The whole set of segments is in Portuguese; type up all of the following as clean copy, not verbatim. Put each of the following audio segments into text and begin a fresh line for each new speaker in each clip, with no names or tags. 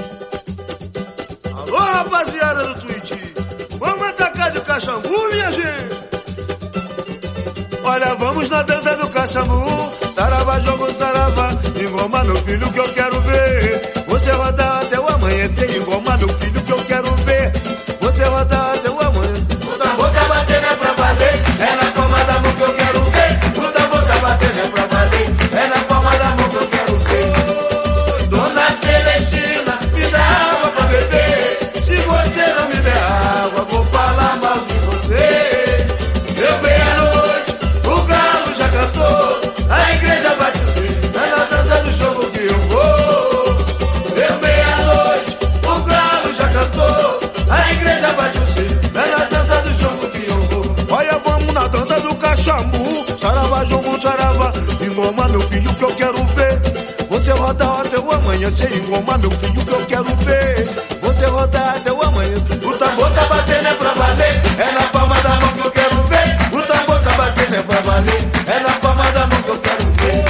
Alô, rapaziada do Twitch, vamos atacar de Caxambu, minha gente. Olha, vamos na dança do Caxambu. Saravá, jogo, saravá, engoma meu filho que eu quero ver. Você rodar até o amanhecer, engoma meu filho que eu quero ver. Você rodar até o amanhecer.
O tambor tá batendo é pra valer, é na palma da mão que eu quero ver. O tambor tá batendo é pra valer, é na palma da mão que eu quero ver. Dona Celestina, me dá água pra beber. Se você não me der água, vou falar mal de você. Eu venho à noite, o galo já cantou, a igreja bate o sino, é na dança do jogo que eu vou. Eu venho à noite, o galo já cantou, a igreja bate o sino, é na dança do jogo que eu vou.
Olha, vamos na dança do Caxambu. Saravá, jogo, saravá, engoma meu filho que eu quero ver. Você rodar até o amanhecer, engoma meu filho que eu quero ver. Você rodar até o amanhecer.
O tambor tá batendo é pra valer, é na palma da mão que eu quero ver. O tambor tá batendo é pra valer, é na palma da mão que eu quero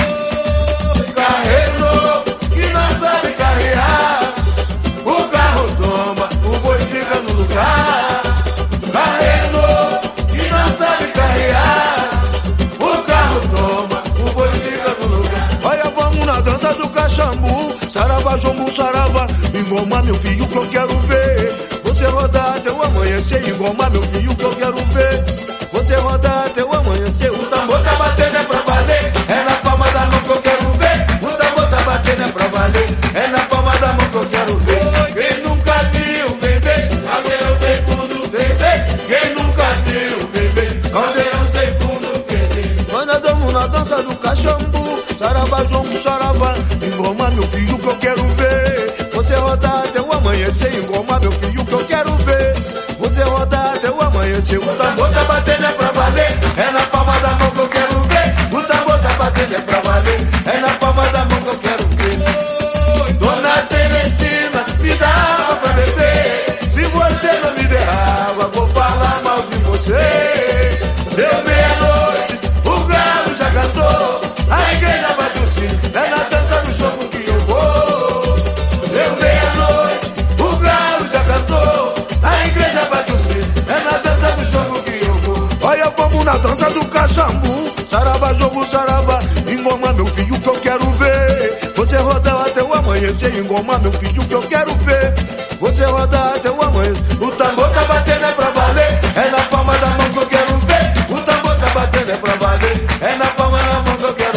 ver. Carreiro novo, que não sabe carrear, o carro tomba, o boi fica no lugar. Carreiro novo, que não sabe carrear, o carro tomba, o boi fica no lugar.
Olha, vamos na dança do Caxambu. Saravá, jogo, saravá, engoma meu filho que eu quero ver. Você rodar até o amanhecer, engoma meu filho que eu quero ver. Você rodar até o amanhecer.
O tambor tá batendo é pra valer, é na palma da mão que eu quero ver. O tambor tá batendo é pra valer, é na palma da mão que eu quero ver. Quem nunca viu bebê, caldeirão sem fundo bebê. Quem nunca viu bebê, caldeirão sem fundo bebê.
Nós nadamos na dança do Caxambu. Saravá, jogo, saravá, engoma meu filho que eu quero ver. Você rodar até o amanhecer, engoma meu filho que eu quero ver. Você rodar até o amanhecer.
O tambor tá batendo é pra valer, é na palma da mão que eu quero ver. O tambor tá batendo é pra valer, é na palma da mão que eu quero ver. Dona Celestina, me dá água pra beber. Se você não me der água, vou falar mal de você. Deu meia-noite, o galo já cantou, a igreja bate o sino, é na dança do jogo que eu vou. Deu meia-noite, o galo já cantou, a igreja bate o sino, é na dança do jogo que eu vou.
Olha, vamos na dança do Caxambu. Saravá, jogo, saravá, engoma meu filho que eu quero ver. Você rodar até o amanhecer, engoma meu filho que eu quero ver. Você rodar até o amanhecer.
O tambor tá batendo é pra valer, é na palma da mão que eu quero ver. O tambor tá batendo é pra valer, é na palma da mão que eu quero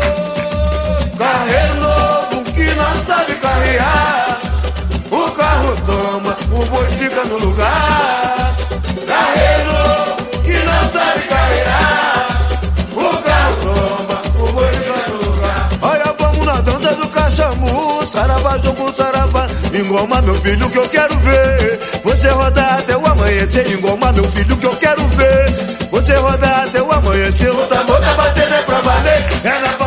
ver. Carreiro novo que não sabe carrear, o carro toma, o boi fica no lugar. Carreiro novo que não sabe carrear, o carro toma, o boi fica no lugar.
Olha, vamos na dança do Caxambu. Saravá, jogo, saravá, engoma meu filho que eu quero ver. Você rodar até o amanhecer, engoma meu filho que eu quero ver. Você rodar até o amanhecer.
O tambor tá batendo é pra valer, é na